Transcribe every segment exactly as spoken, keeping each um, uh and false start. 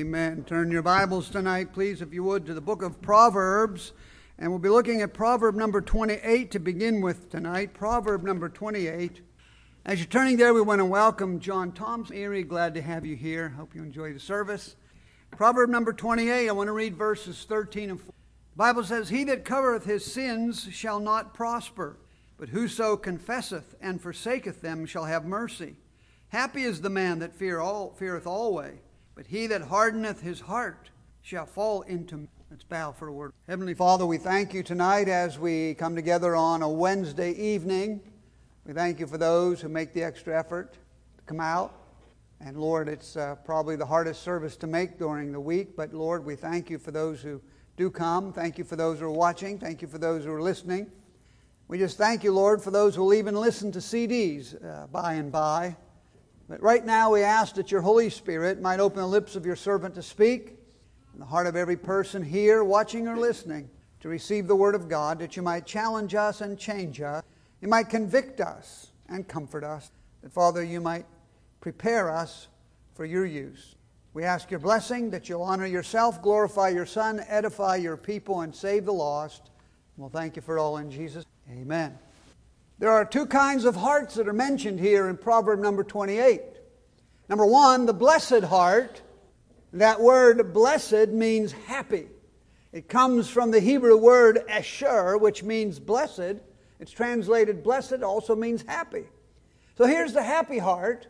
Amen. Turn your Bibles tonight, please, if you would, to the book of Proverbs. And we'll be looking at Proverb number twenty-eight to begin with tonight. Proverb number twenty-eight. As you're turning there, we want to welcome John Thompson. Erie, glad to have you here. Hope you enjoy the service. Proverb number twenty-eight, I want to read verses thirteen and fourteen. The Bible says, "He that covereth his sins shall not prosper, but whoso confesseth and forsaketh them shall have mercy. Happy is the man that fear all, feareth always, but he that hardeneth his heart shall fall into..." Let's bow for a word. Heavenly Father, we thank you tonight as we come together on a Wednesday evening. We thank you for those who make the extra effort to come out. And Lord, it's uh, probably the hardest service to make during the week, but Lord, we thank you for those who do come. Thank you for those who are watching. Thank you for those who are listening. We just thank you, Lord, for those who will even listen to C Ds uh, by and by. But right now we ask that your Holy Spirit might open the lips of your servant to speak, and the heart of every person here, watching or listening, to receive the Word of God, that you might challenge us and change us. You might convict us and comfort us. That, Father, you might prepare us for your use. We ask your blessing, that you'll honor yourself, glorify your Son, edify your people, and save the lost. We'll thank you for it all in Jesus. Amen. There are two kinds of hearts that are mentioned here in Proverb number twenty-eight. Number one, the blessed heart. That word blessed means happy. It comes from the Hebrew word asher, which means blessed. It's translated blessed, also means happy. So here's the happy heart.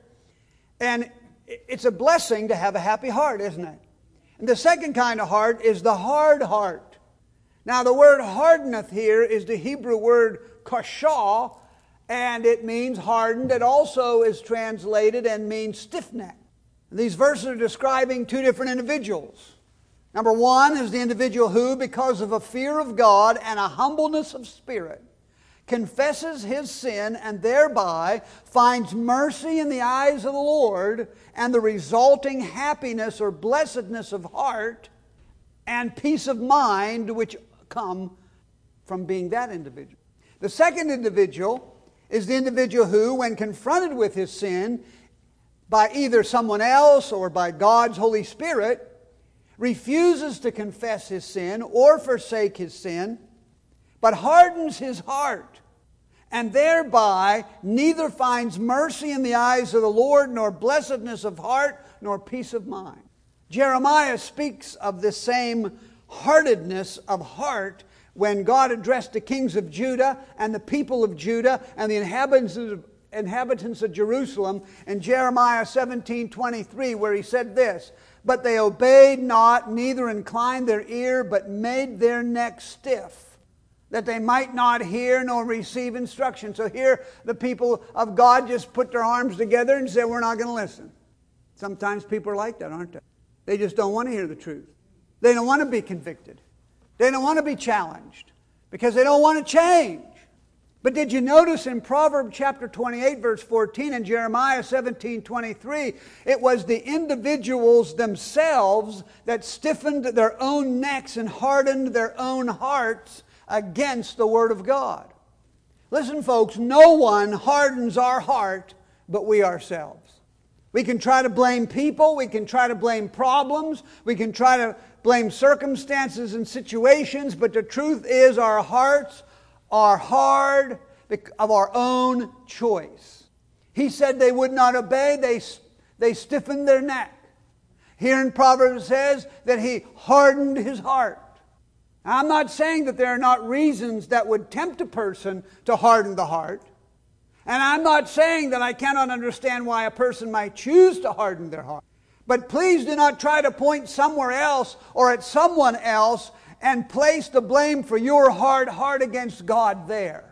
And it's a blessing to have a happy heart, isn't it? And the second kind of heart is the hard heart. Now the word hardeneth here is the Hebrew word kashah, and it means hardened. It also is translated and means stiff-necked. These verses are describing two different individuals. Number one is the individual who, because of a fear of God and a humbleness of spirit, confesses his sin and thereby finds mercy in the eyes of the Lord and the resulting happiness or blessedness of heart and peace of mind which come from being that individual. The second individual is the individual who, when confronted with his sin by either someone else or by God's Holy Spirit, refuses to confess his sin or forsake his sin, but hardens his heart, and thereby neither finds mercy in the eyes of the Lord, nor blessedness of heart, nor peace of mind. Jeremiah speaks of this same hardness of heart when God addressed the kings of Judah and the people of Judah and the inhabitants of, inhabitants of Jerusalem in Jeremiah seventeen twenty-three, where he said this, "But they obeyed not, neither inclined their ear, but made their neck stiff, that they might not hear nor receive instruction." So here the people of God just put their arms together and said, we're not going to listen. Sometimes people are like that, aren't they? They just don't want to hear the truth. They don't want to be convicted. They don't want to be challenged because they don't want to change. But did you notice in Proverbs chapter twenty-eight, verse fourteen, and Jeremiah seventeen twenty-three, it was the individuals themselves that stiffened their own necks and hardened their own hearts against the Word of God. Listen, folks, no one hardens our heart but we ourselves. We can try to blame people, we can try to blame problems, we can try to blame circumstances and situations, but the truth is our hearts are hard of our own choice. He said they would not obey, they, they stiffened their neck. Here in Proverbs it says that he hardened his heart. Now, I'm not saying that there are not reasons that would tempt a person to harden the heart. And I'm not saying that I cannot understand why a person might choose to harden their heart. But please do not try to point somewhere else or at someone else and place the blame for your hard heart against God there.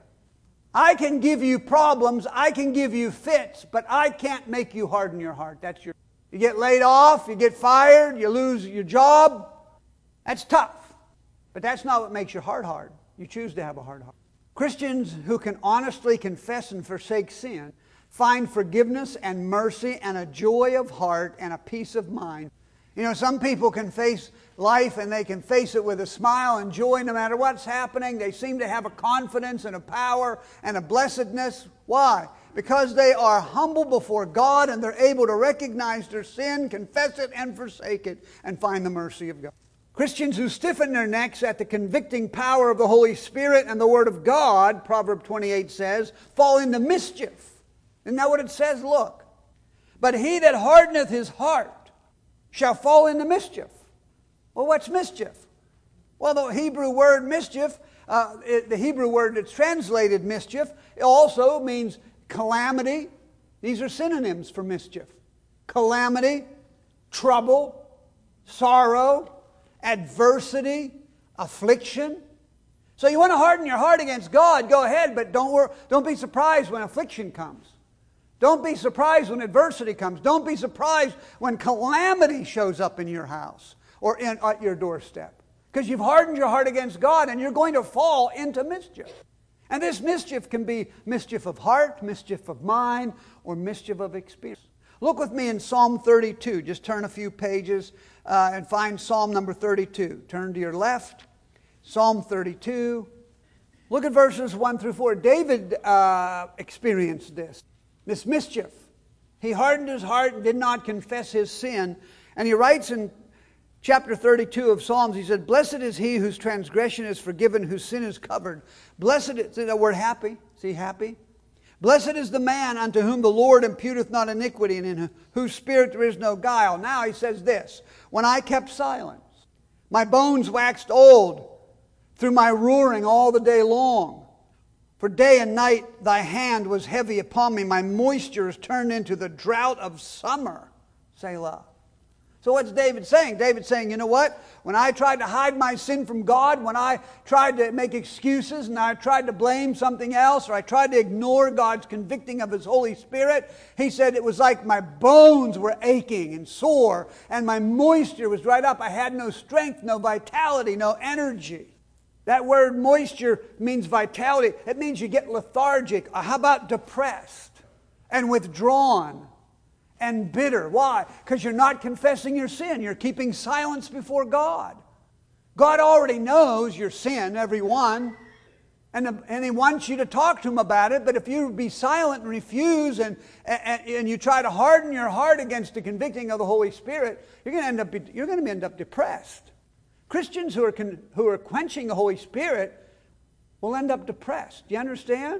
I can give you problems, I can give you fits, but I can't make you harden your heart. That's your. You get laid off, you get fired, you lose your job. That's tough. But that's not what makes your heart hard. You choose to have a hard heart. Christians who can honestly confess and forsake sin find forgiveness and mercy and a joy of heart and a peace of mind. You know, some people can face life and they can face it with a smile and joy no matter what's happening. They seem to have a confidence and a power and a blessedness. Why? Because they are humble before God and they're able to recognize their sin, confess it, and forsake it, and find the mercy of God. Christians who stiffen their necks at the convicting power of the Holy Spirit and the Word of God, Proverbs twenty-eight says, fall into mischief. Isn't that what it says? Look. But he that hardeneth his heart shall fall into mischief. Well, what's mischief? Well, the Hebrew word mischief, uh, it, the Hebrew word that's translated mischief, it also means calamity. These are synonyms for mischief. Calamity, trouble, sorrow, adversity, affliction. So you want to harden your heart against God, go ahead, but don't, worry, don't be surprised when affliction comes. Don't be surprised when adversity comes. Don't be surprised when calamity shows up in your house or in, at your doorstep. Because you've hardened your heart against God and you're going to fall into mischief. And this mischief can be mischief of heart, mischief of mind, or mischief of experience. Look with me in Psalm thirty-two. Just turn a few pages uh, and find Psalm number thirty-two. Turn to your left. Psalm thirty-two. Look at verses one through four. David uh, experienced this. This mischief. He hardened his heart and did not confess his sin. And he writes in chapter thirty-two of Psalms, he said, blessed is he whose transgression is forgiven, whose sin is covered. Blessed is, see that word happy? See happy? Blessed is the man unto whom the Lord imputeth not iniquity, and in whose spirit there is no guile. Now he says this, when I kept silence, my bones waxed old through my roaring all the day long. For day and night thy hand was heavy upon me. My moisture is turned into the drought of summer. Selah. So what's David saying? David's saying, you know what? When I tried to hide my sin from God, when I tried to make excuses and I tried to blame something else, or I tried to ignore God's convicting of His Holy Spirit, he said it was like my bones were aching and sore and my moisture was dried up. I had no strength, no vitality, no energy. That word moisture means vitality. It means you get lethargic. How about depressed and withdrawn and bitter? Why? Because you're not confessing your sin. You're keeping silence before God. God already knows your sin, every one. And, and He wants you to talk to Him about it. But if you be silent and refuse and, and, and you try to harden your heart against the convicting of the Holy Spirit, you're going to end up, you're going to end up depressed. Christians who are, con, who are quenching the Holy Spirit will end up depressed. Do you understand?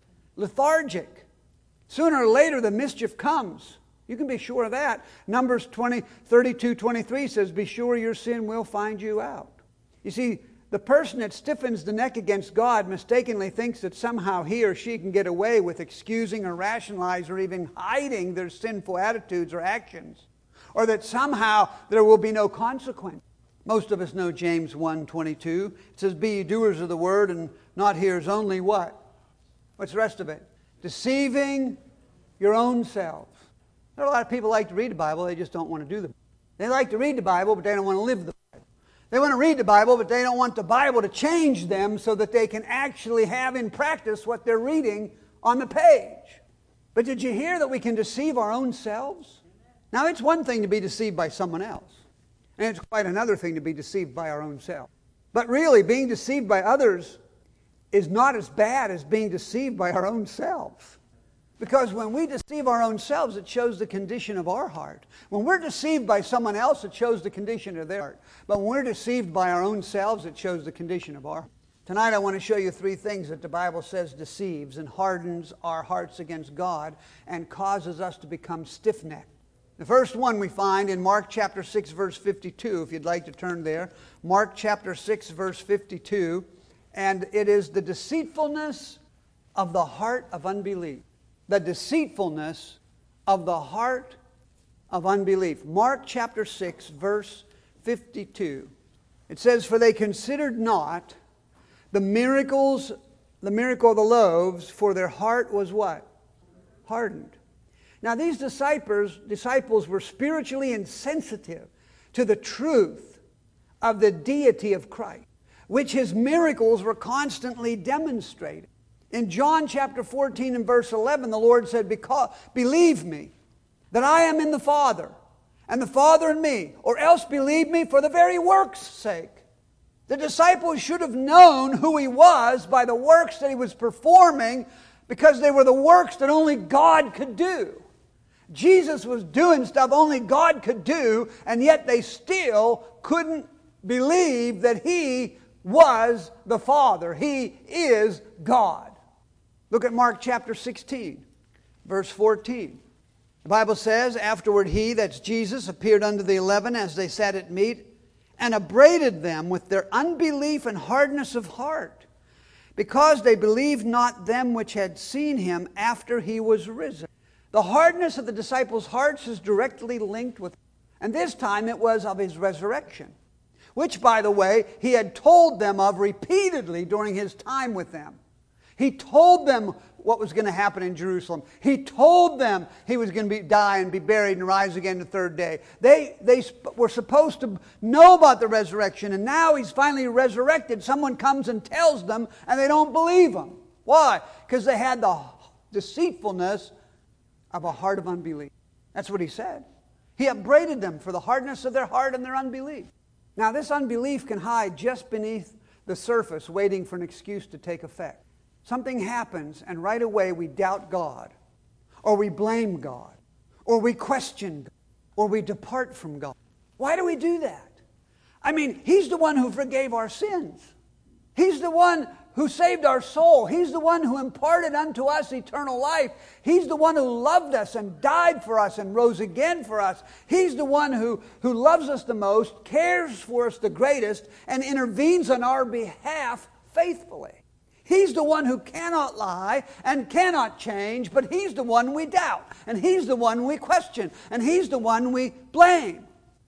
Lethargic. Sooner or later the mischief comes. You can be sure of that. Numbers twenty, thirty-two, twenty-three says, be sure your sin will find you out. You see, the person that stiffens the neck against God mistakenly thinks that somehow he or she can get away with excusing or rationalizing or even hiding their sinful attitudes or actions. Or that somehow there will be no consequence. Most of us know James one twenty-two. It says, be ye doers of the word and not hearers only. What? What's the rest of it? Deceiving your own selves. There are a lot of people who like to read the Bible, they just don't want to do them. They like to read the Bible, but they don't want to live the Bible. They want to read the Bible, but they don't want the Bible to change them so that they can actually have in practice what they're reading on the page. But did you hear that we can deceive our own selves? Now, it's one thing to be deceived by someone else. And it's quite another thing to be deceived by our own self. But really, being deceived by others is not as bad as being deceived by our own selves. Because when we deceive our own selves, it shows the condition of our heart. When we're deceived by someone else, it shows the condition of their heart. But when we're deceived by our own selves, it shows the condition of our heart. Tonight I want to show you three things that the Bible says deceives and hardens our hearts against God and causes us to become stiff-necked. The first one we find in Mark chapter six, verse fifty-two, if you'd like to turn there. Mark chapter six, verse fifty-two. And it is the deceitfulness of the heart of unbelief. The deceitfulness of the heart of unbelief. Mark chapter six, verse fifty-two. It says, for they considered not the miracles, the miracle of the loaves, for their heart was what? Hardened. Now these disciples, disciples were spiritually insensitive to the truth of the deity of Christ, which His miracles were constantly demonstrating. In John chapter fourteen and verse eleven, the Lord said, because, believe me that I am in the Father, and the Father in me, or else believe me for the very work's sake. The disciples should have known who He was by the works that He was performing because they were the works that only God could do. Jesus was doing stuff only God could do, and yet they still couldn't believe that He was the Father. He is God. Look at Mark chapter sixteen, verse fourteen. The Bible says, afterward He, that's Jesus, appeared unto the eleven as they sat at meat, and upbraided them with their unbelief and hardness of heart, because they believed not them which had seen Him after He was risen. The hardness of the disciples' hearts is directly linked with, and this time it was of His resurrection, which, by the way, He had told them of repeatedly during His time with them. He told them what was going to happen in Jerusalem. He told them He was going to be, die and be buried and rise again the third day. They, they were supposed to know about the resurrection, and now He's finally resurrected. Someone comes and tells them, and they don't believe Him. Why? Because they had the deceitfulness of a heart of unbelief. That's what He said. He upbraided them for the hardness of their heart and their unbelief. Now, this unbelief can hide just beneath the surface, waiting for an excuse to take effect. Something happens, and right away we doubt God, or we blame God, or we question God, or we depart from God. Why do we do that? I mean, He's the one who forgave our sins. He's the one who saved our soul. He's the one who imparted unto us eternal life. He's the one who loved us and died for us and rose again for us. He's the one who, who loves us the most, cares for us the greatest, and intervenes on our behalf faithfully. He's the one who cannot lie and cannot change, but He's the one we doubt, and He's the one we question, and He's the one we blame.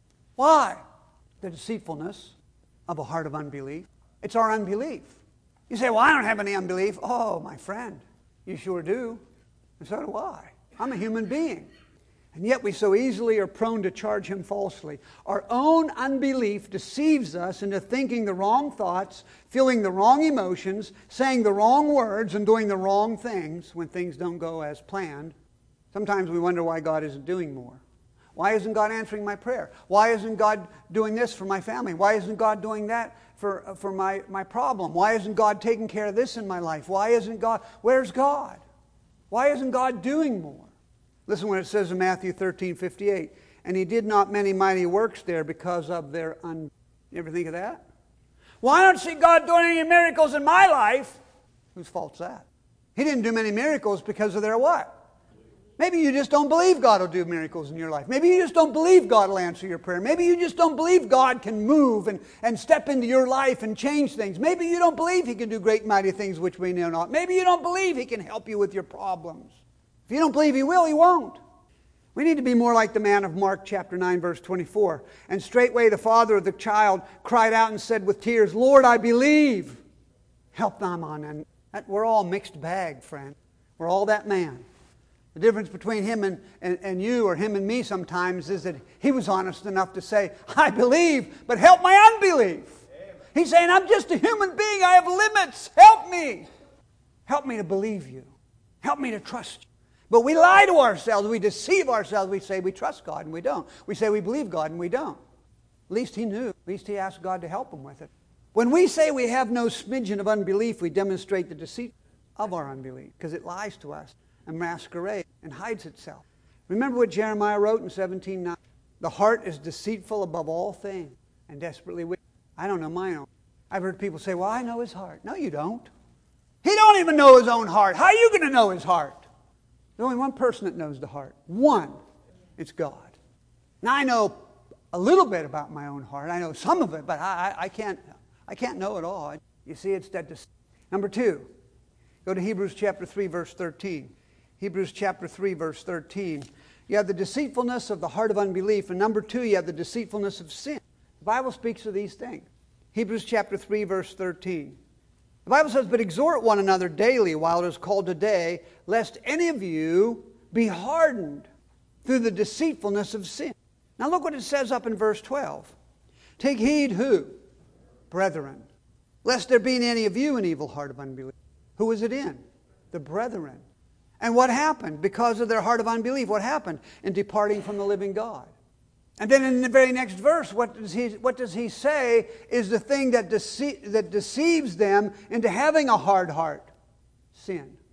Why? The deceitfulness of a heart of unbelief. It's our unbelief. You say, well, I don't have any unbelief. Oh, my friend, you sure do. And so do I. I'm a human being. And yet we so easily are prone to charge Him falsely. Our own unbelief deceives us into thinking the wrong thoughts, feeling the wrong emotions, saying the wrong words, and doing the wrong things when things don't go as planned. Sometimes we wonder why God isn't doing more. Why isn't God answering my prayer? Why isn't God doing this for my family? Why isn't God doing that for, for my, my problem? Why isn't God taking care of this in my life? Why isn't God... Where's God? Why isn't God doing more? Listen what it says in Matthew thirteen fifty-eight. And He did not many mighty works there because of their un... You ever think of that? Well, I don't see God doing any miracles in my life. Whose fault's that? He didn't do many miracles because of their what? Maybe you just don't believe God will do miracles in your life. Maybe you just don't believe God will answer your prayer. Maybe you just don't believe God can move and, and step into your life and change things. Maybe you don't believe He can do great and mighty things which we know not. Maybe you don't believe He can help you with your problems. If you don't believe He will, He won't. We need to be more like the man of Mark chapter nine, verse twenty-four. And straightway the father of the child cried out and said with tears, Lord, I believe. Help them on. And that, we're all mixed bag, friend. We're all that man. The difference between him and, and, and you or him and me sometimes is that he was honest enough to say, I believe, but help my unbelief. Amen. He's saying, I'm just a human being. I have limits. Help me. Help me to believe you. Help me to trust you. But we lie to ourselves. We deceive ourselves. We say we trust God and we don't. We say we believe God and we don't. At least he knew. At least he asked God to help him with it. When we say we have no smidgen of unbelief, we demonstrate the deceit of our unbelief because it lies to us and masquerades and hides itself. Remember what Jeremiah wrote in seventeen nine? The heart is deceitful above all things and desperately wicked. I don't know my own. I've heard people say, well, I know his heart. No, you don't. He don't even know his own heart. How are you going to know his heart? There's only one person that knows the heart. One. It's God. Now, I know a little bit about my own heart. I know some of it, but I, I, I can't I can't know it all. You see, it's that. Dis- Number two, go to Hebrews chapter three, verse thirteen. Hebrews chapter three, verse thirteen. You have the deceitfulness of the heart of unbelief. And number two, you have the deceitfulness of sin. The Bible speaks of these things. Hebrews chapter three, verse thirteen. The Bible says, but exhort one another daily while it is called today, lest any of you be hardened through the deceitfulness of sin. Now look what it says up in verse twelve. Take heed who? Brethren. Lest there be in any of you an evil heart of unbelief. Who is it in? The brethren. And what happened? Because of their heart of unbelief, what happened? In departing from the living God. And then in the very next verse, what does he, what does he say is the thing that, dece- that deceives them into having a hard heart? Sin.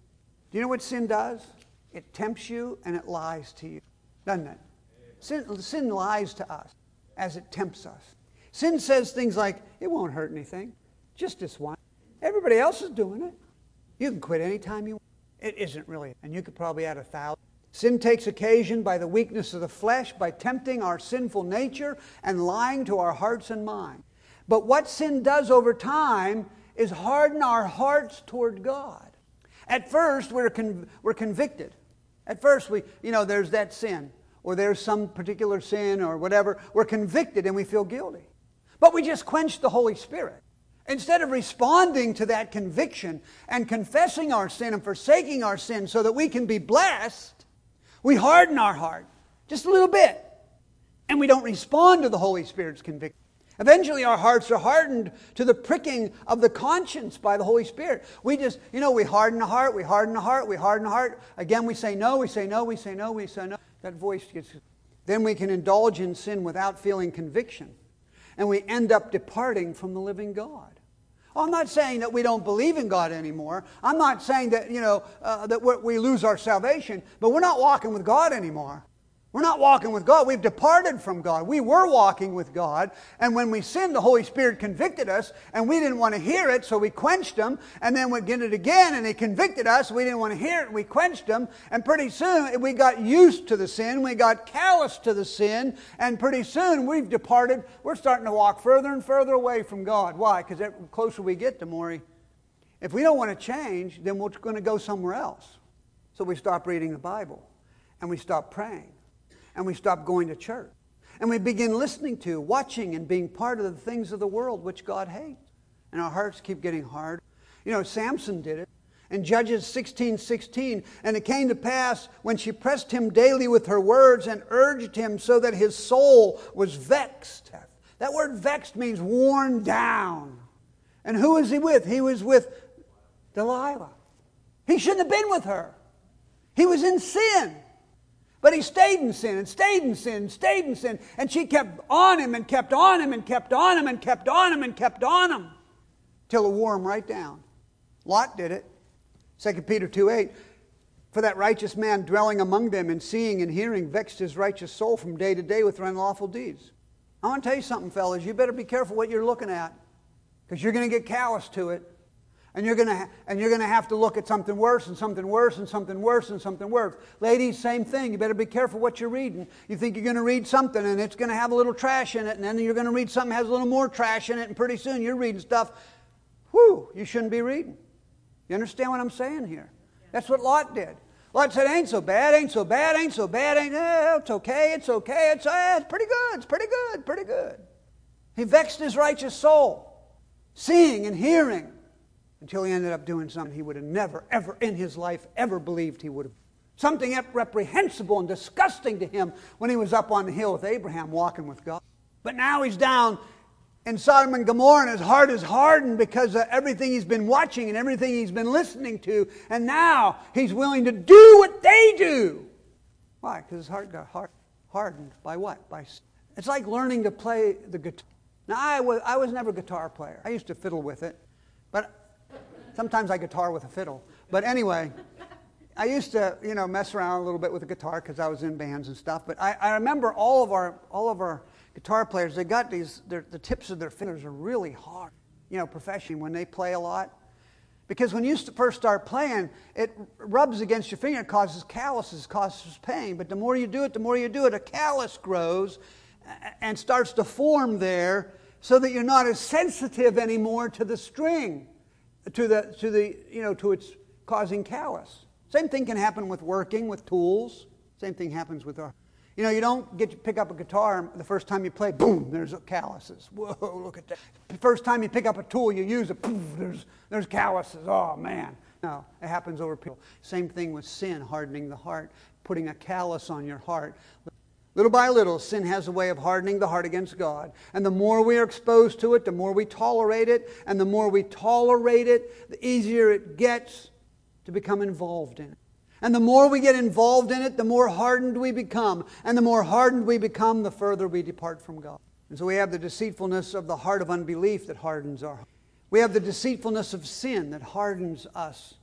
Do you know what sin does? It tempts you and it lies to you, doesn't it? Sin, sin lies to us as it tempts us. Sin says things like, it won't hurt anything. Just this one. Everybody else is doing it. You can quit anytime you want. It isn't really. And you could probably add a thousand. Sin takes occasion by the weakness of the flesh, by tempting our sinful nature and lying to our hearts and minds. But what sin does over time is harden our hearts toward God. At first, we're, con- we're convicted. At first, we, you know, there's that sin, or there's some particular sin, or whatever. We're convicted and we feel guilty. But we just quench the Holy Spirit. Instead of responding to that conviction and confessing our sin and forsaking our sin so that we can be blessed, we harden our heart just a little bit. And we don't respond to the Holy Spirit's conviction. Eventually our hearts are hardened to the pricking of the conscience by the Holy Spirit. We just, you know, we harden the heart, we harden the heart, we harden the heart. Again, we say no, we say no, we say no, we say no. That voice gets... Then we can indulge in sin without feeling conviction. And we end up departing from the living God. I'm not saying that we don't believe in God anymore. I'm not saying that, you know, uh, that we're, we lose our salvation. But we're not walking with God anymore. We're not walking with God. We've departed from God. We were walking with God. And when we sinned, the Holy Spirit convicted us. And we didn't want to hear it, so we quenched Him. And then we did it again, and He convicted us. We didn't want to hear it, we quenched Him. And pretty soon, we got used to the sin. We got callous to the sin. And pretty soon, we've departed. We're starting to walk further and further away from God. Why? Because the closer we get, the more He... If we don't want to change, then we're going to go somewhere else. So we stop reading the Bible. And we stop praying. And we stop going to church. And we begin listening to, watching, and being part of the things of the world which God hates. And our hearts keep getting hard. You know, Samson did it. In Judges sixteen sixteen, and it came to pass when she pressed him daily with her words and urged him so that his soul was vexed. That word vexed means worn down. And who was he with? He was with Delilah. He shouldn't have been with her. He was in sin. But he stayed in sin and stayed in sin and stayed in sin. And she kept on him and kept on him and kept on him and kept on him and kept on him. Till it wore him right down. Lot did it. Second Peter two eight. For that righteous man dwelling among them and seeing and hearing vexed his righteous soul from day to day with unlawful deeds. I want to tell you something, fellas. You better be careful what you're looking at. Because you're going to get callous to it. And you're going to ha- and you're going to have to look at something worse and something worse and something worse and something worse. Ladies, same thing. You better be careful what you're reading. You think you're going to read something and it's going to have a little trash in it, and then you're going to read something that has a little more trash in it, and pretty soon you're reading stuff, whew, you shouldn't be reading. You understand what I'm saying here? That's what Lot did. Lot said, ain't so bad, ain't so bad, ain't so bad, ain't, eh, it's okay, it's okay, it's, eh, it's pretty good, it's pretty good, pretty good. He vexed his righteous soul, seeing and hearing, until he ended up doing something he would have never, ever in his life ever believed he would have. Something reprehensible and disgusting to him when he was up on the hill with Abraham walking with God. But now he's down in Sodom and Gomorrah, and his heart is hardened because of everything he's been watching and everything he's been listening to. And now he's willing to do what they do. Why? Because his heart got hard, hardened by what? By It's like learning to play the guitar. Now, I was, I was never a guitar player. I used to fiddle with it. But sometimes I guitar with a fiddle. But anyway, I used to, you know, mess around a little bit with the guitar because I was in bands and stuff. But I, I remember all of our all of our guitar players, they got these, the tips of their fingers are really hard, you know, professionally when they play a lot. Because when you first start playing, it rubs against your finger, it causes calluses, causes pain. But the more you do it, the more you do it, a callus grows and starts to form there so that you're not as sensitive anymore to the string. To the, to the, you know, to its causing callus. Same thing can happen with working, with tools. Same thing happens with our, you know, you don't get to pick up a guitar the first time you play, boom, there's calluses. Whoa, look at that. The first time you pick up a tool, you use it, boom, there's, there's calluses. Oh, man. No, it happens over people. Same thing with sin, hardening the heart, putting a callus on your heart. Little by little, sin has a way of hardening the heart against God. And the more we are exposed to it, the more we tolerate it. And the more we tolerate it, the easier it gets to become involved in it. And the more we get involved in it, the more hardened we become. And the more hardened we become, the further we depart from God. And so we have the deceitfulness of the heart of unbelief that hardens our heart. We have the deceitfulness of sin that hardens us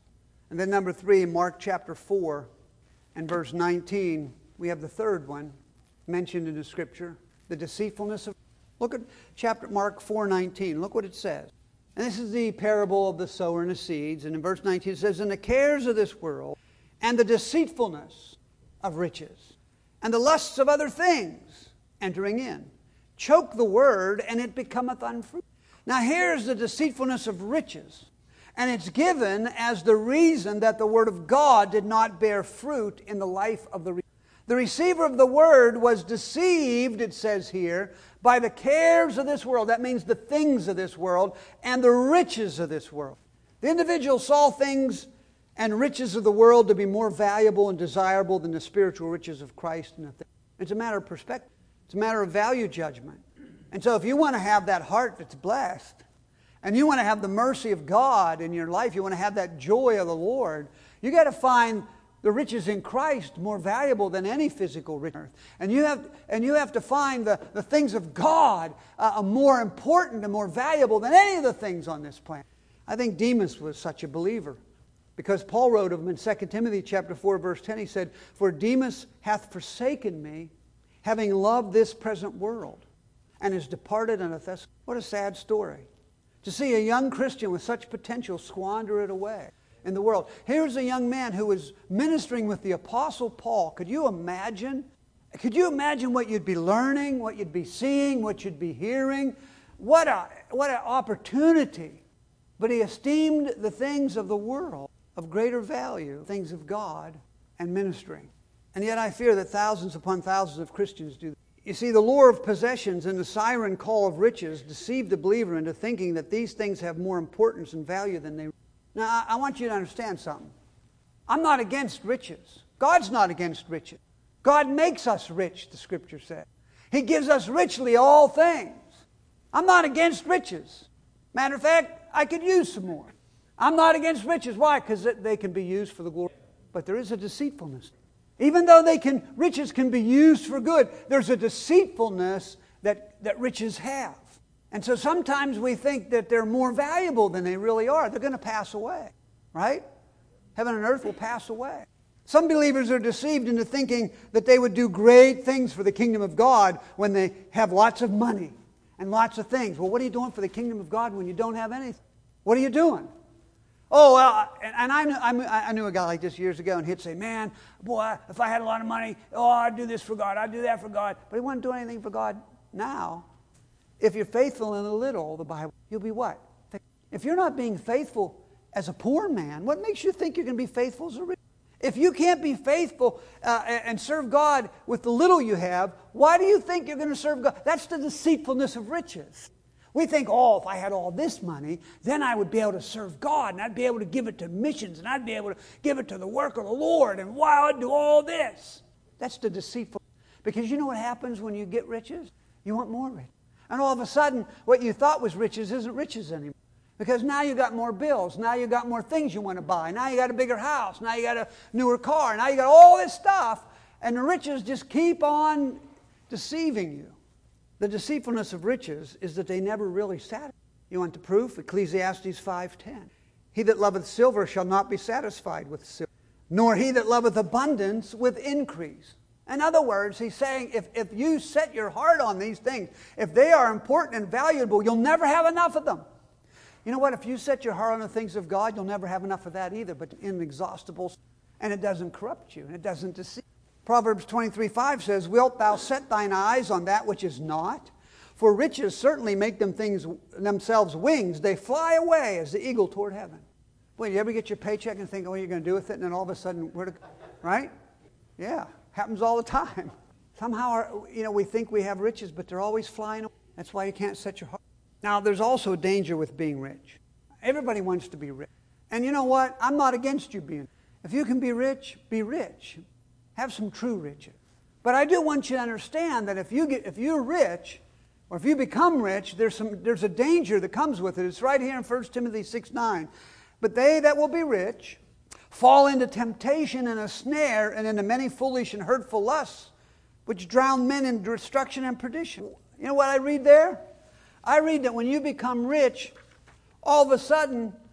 And then number three, Mark chapter four and verse nineteen, we have the third one mentioned in the Scripture, the deceitfulness of... Look at chapter Mark four nineteen. Look what it says. And this is the parable of the sower and the seeds. And in verse nineteen it says, "And the cares of this world, and the deceitfulness of riches, and the lusts of other things entering in, choke the word, and it becometh unfruitful." Now here's the deceitfulness of riches. And it's given as the reason that the Word of God did not bear fruit in the life of the receiver. The receiver of the Word was deceived, it says here, by the cares of this world. That means the things of this world and the riches of this world. The individual saw things and riches of the world to be more valuable and desirable than the spiritual riches of Christ. And the thing. It's a matter of perspective. It's a matter of value judgment. And so if you want to have that heart that's blessed, and you want to have the mercy of God in your life, you want to have that joy of the Lord, you got to find the riches in Christ more valuable than any physical riches. And you have, and you have to find the, the things of God uh, more important and more valuable than any of the things on this planet. I think Demas was such a believer, because Paul wrote of him in Second Timothy chapter four, verse ten. He said, "For Demas hath forsaken me, having loved this present world, and is departed unto Thessalonica." What a sad story. To see a young Christian with such potential squander it away in the world. Here's a young man who was ministering with the Apostle Paul. Could you imagine? Could you imagine what you'd be learning, what you'd be seeing, what you'd be hearing? What a what an opportunity. But he esteemed the things of the world of greater value, things of God, and ministering. And yet I fear that thousands upon thousands of Christians do that. You see, the lure of possessions and the siren call of riches deceive the believer into thinking that these things have more importance and value than they... Now, I want you to understand something. I'm not against riches. God's not against riches. God makes us rich, the Scripture says. He gives us richly all things. I'm not against riches. Matter of fact, I could use some more. I'm not against riches. Why? Because they can be used for the glory. But there is a deceitfulness. Even though they can, riches can be used for good, there's a deceitfulness that, that riches have. And so sometimes we think that they're more valuable than they really are. They're going to pass away, right? Heaven and earth will pass away. Some believers are deceived into thinking that they would do great things for the kingdom of God when they have lots of money and lots of things. Well, what are you doing for the kingdom of God when you don't have anything? What are you doing? Oh, well, and I knew, I knew a guy like this years ago, and he'd say, "Man, boy, if I had a lot of money, oh, I'd do this for God, I'd do that for God." But he wouldn't do anything for God now. If you're faithful in a little, the Bible, you'll be what? If you're not being faithful as a poor man, what makes you think you're going to be faithful as a rich man? If you can't be faithful uh, and serve God with the little you have, why do you think you're going to serve God? That's the deceitfulness of riches. We think, oh, if I had all this money, then I would be able to serve God, and I'd be able to give it to missions, and I'd be able to give it to the work of the Lord, and wow, I'd do all this. That's the deceitful. Because you know what happens when you get riches? You want more riches. And all of a sudden, what you thought was riches isn't riches anymore. Because now you got more bills. Now you got more things you want to buy. Now you got a bigger house. Now you got a newer car. Now you got all this stuff. And the riches just keep on deceiving you. The deceitfulness of riches is that they never really satisfy. You want the proof? Ecclesiastes five ten. "He that loveth silver shall not be satisfied with silver, nor he that loveth abundance with increase." In other words, he's saying if, if you set your heart on these things, if they are important and valuable, you'll never have enough of them. You know what? If you set your heart on the things of God, you'll never have enough of that either, but inexhaustible. And it doesn't corrupt you, and it doesn't deceive. Proverbs twenty-three five says, "Wilt thou set thine eyes on that which is not? For riches certainly make them things themselves wings. They fly away as the eagle toward heaven." Boy, you ever get your paycheck and think, oh, what are you going to do with it? And then all of a sudden, where to, right? Yeah, happens all the time. Somehow, our, you know, we think we have riches, but they're always flying away. That's why you can't set your heart. Now, there's also a danger with being rich. Everybody wants to be rich. And you know what? I'm not against you being. If you can be rich, be rich. Have some true riches. But I do want you to understand that if you get, if you're rich, or if you become rich, there's some there's a danger that comes with it. It's right here in First Timothy six nine. "But they that will be rich fall into temptation and a snare, and into many foolish and hurtful lusts, which drown men in destruction and perdition." You know what I read there? I read that when you become rich, all of a sudden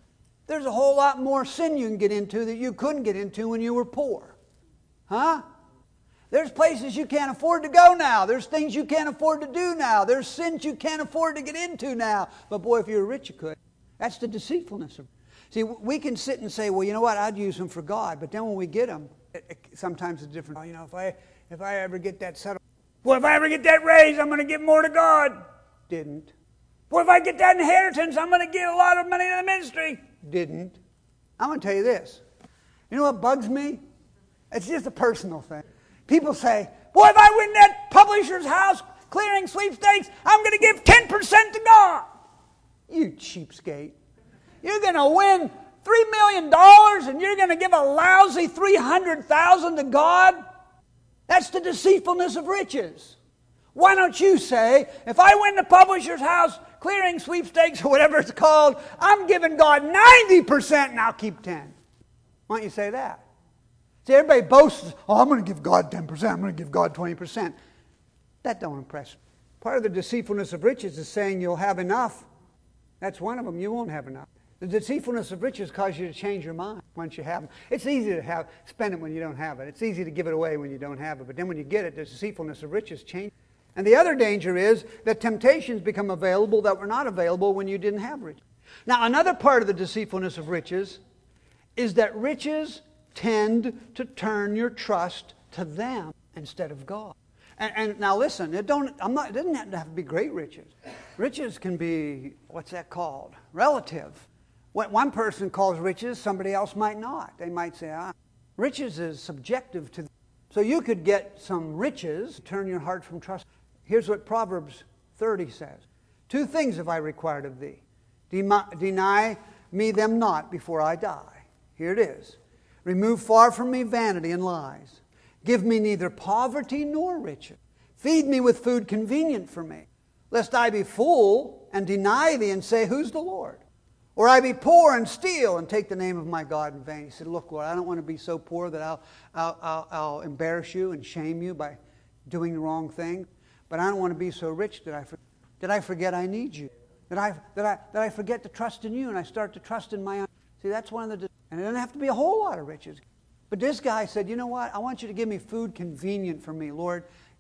There's a whole lot more sin you can get into that you couldn't get into when you were poor. Huh? There's places you can't afford to go now. There's things you can't afford to do now. There's sins you can't afford to get into now. But boy, if you were rich, you could. That's the deceitfulness of. See, we can sit and say, well, you know what, I'd use them for God. But then when we get them, it, it, sometimes it's different. Oh, you know, if I if I ever get that settled, well, if I ever get that raise, I'm going to give more to God. Didn't. Well, if I get that inheritance, I'm going to give a lot of money to the ministry. Didn't. I'm going to tell you this. You know what bugs me? It's just a personal thing. People say, boy, if I win that publisher's house clearing sweepstakes, I'm going to give ten percent to God. You cheapskate. You're going to win three million dollars and you're going to give a lousy three hundred thousand dollars to God? That's the deceitfulness of riches. Why don't you say, if I win the publisher's house clearing sweepstakes or whatever it's called, I'm giving God ninety percent and I'll keep ten. Why don't you say that? See, everybody boasts, oh, I'm going to give God ten percent, I'm going to give God twenty percent. That don't impress me. Part of the deceitfulness of riches is saying you'll have enough. That's one of them. You won't have enough. The deceitfulness of riches causes you to change your mind once you have them. It's easy to have spend it when you don't have it. It's easy to give it away when you don't have it. But then when you get it, the deceitfulness of riches changes. And the other danger is that temptations become available that were not available when you didn't have riches. Now, another part of the deceitfulness of riches is that riches tend to turn your trust to them instead of God. And, and now listen, it don't. I'm not. It doesn't have to, have to be great riches. Riches can be, what's that called? Relative. What one person calls riches, somebody else might not. They might say, ah, riches is subjective to. So you could get some riches, turn your heart from trust. Here's what Proverbs thirty says. Two things have I required of thee. Deny me them not before I die. Here it is. Remove far from me vanity and lies. Give me neither poverty nor riches. Feed me with food convenient for me, lest I be full and deny thee and say, who's the Lord? Or I be poor and steal and take the name of my God in vain. He said, look, Lord, I don't want to be so poor that I'll, I'll, I'll, I'll embarrass you and shame you by doing the wrong thing. But I don't want to be so rich that I, for, that I forget I need you. That I, that, I, that I forget to trust in you and I start to trust in my own. See, that's one of the... And it doesn't have to be a whole lot of riches. But this guy said, you know what? I want you to give me food convenient for me, Lord.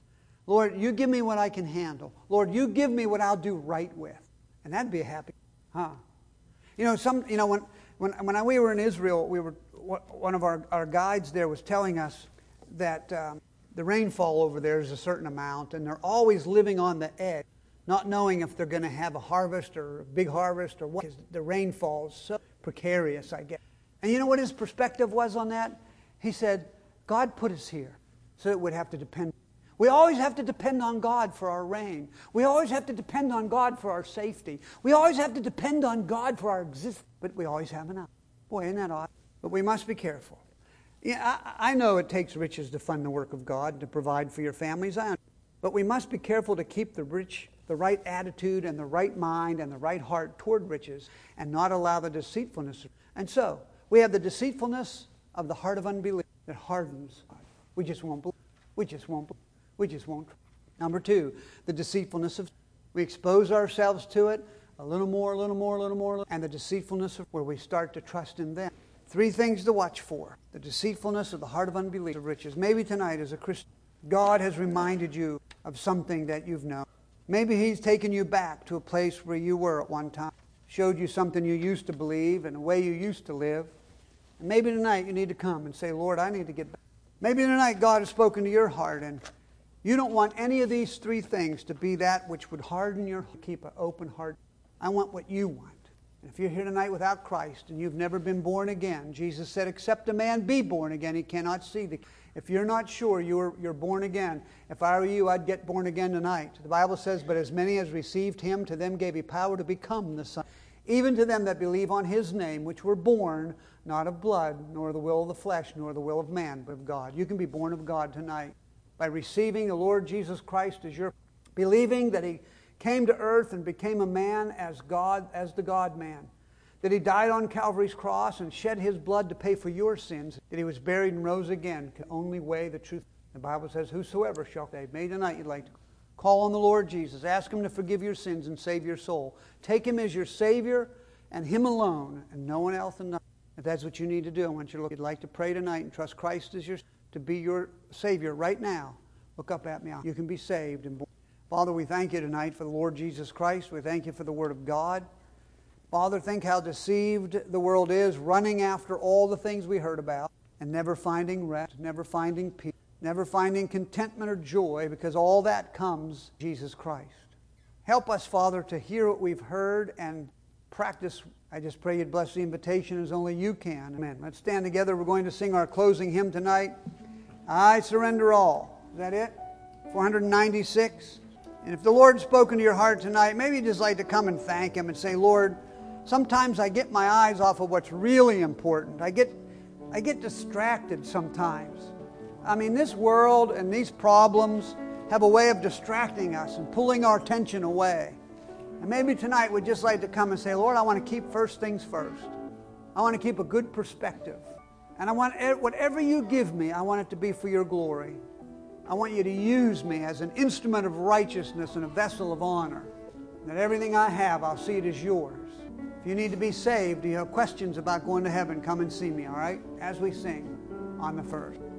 Lord, you give me what I can handle. Lord, you give me what I'll do right with. And that'd be a happy... Huh? You know, some. You know, when when when I, we were in Israel, we were one of our, our guides there was telling us that um, the rainfall over there is a certain amount, and they're always living on the edge, not knowing if they're going to have a harvest or a big harvest or what. Because the rainfall is so precarious, I guess. And you know what his perspective was on that? He said, God put us here so it would have to depend. We always have to depend on God for our rain. We always have to depend on God for our safety. We always have to depend on God for our existence. But we always have enough. Boy, isn't that odd? But we must be careful. Yeah, I, I know it takes riches to fund the work of God, to provide for your families. I But we must be careful to keep the rich, the right attitude and the right mind and the right heart toward riches and not allow the deceitfulness. And so, we have the deceitfulness of the heart of unbelief that hardens. We just won't believe. We just won't believe. We just won't. Number two, the deceitfulness of... We expose ourselves to it a little more, a little more, a little more, and the deceitfulness of where we start to trust in them. Three things to watch for. The deceitfulness of the heart of unbelief, of riches. Maybe tonight as a Christian, God has reminded you of something that you've known. Maybe He's taken you back to a place where you were at one time. Showed you something you used to believe and a way you used to live. And maybe tonight you need to come and say, Lord, I need to get back. Maybe tonight God has spoken to your heart and you don't want any of these three things to be that which would harden your heart. Keep an open heart. I want what you want. And if you're here tonight without Christ and you've never been born again, Jesus said, except a man be born again, he cannot see the... If you're not sure you're, you're born again, if I were you, I'd get born again tonight. The Bible says, but as many as received Him, to them gave He power to become the Son. Even to them that believe on His name, which were born, not of blood, nor the will of the flesh, nor the will of man, but of God. You can be born of God tonight by receiving the Lord Jesus Christ as your... Believing that He came to earth and became a man as God, as the God-man. That He died on Calvary's cross and shed His blood to pay for your sins. That He was buried and rose again. The only way, the truth. The Bible says, whosoever shall save. Maybe tonight you'd like to call on the Lord Jesus. Ask Him to forgive your sins and save your soul. Take Him as your Savior and Him alone and no one else and nothing. If that's what you need to do, I want you to look. If you'd like to pray tonight and trust Christ as your to be your Savior right now, look up at me. You can be saved and born. Father, we thank you tonight for the Lord Jesus Christ. We thank you for the Word of God. Father, think how deceived the world is, running after all the things we heard about and never finding rest, never finding peace, never finding contentment or joy, because all that comes from Jesus Christ. Help us, Father, to hear what we've heard and practice. I just pray you'd bless the invitation as only you can. Amen. Let's stand together. We're going to sing our closing hymn tonight. I surrender all. Is that it? four ninety-six. And if the Lord's spoken to your heart tonight, maybe you'd just like to come and thank Him and say, Lord, sometimes I get my eyes off of what's really important. I get, I get distracted sometimes. I mean, this world and these problems have a way of distracting us and pulling our attention away. And maybe tonight we'd just like to come and say, Lord, I want to keep first things first. I want to keep a good perspective. And I want whatever you give me, I want it to be for your glory. I want you to use me as an instrument of righteousness and a vessel of honor. That everything I have, I'll see it as yours. If you need to be saved, you have questions about going to heaven, come and see me, all right? As we sing on the first.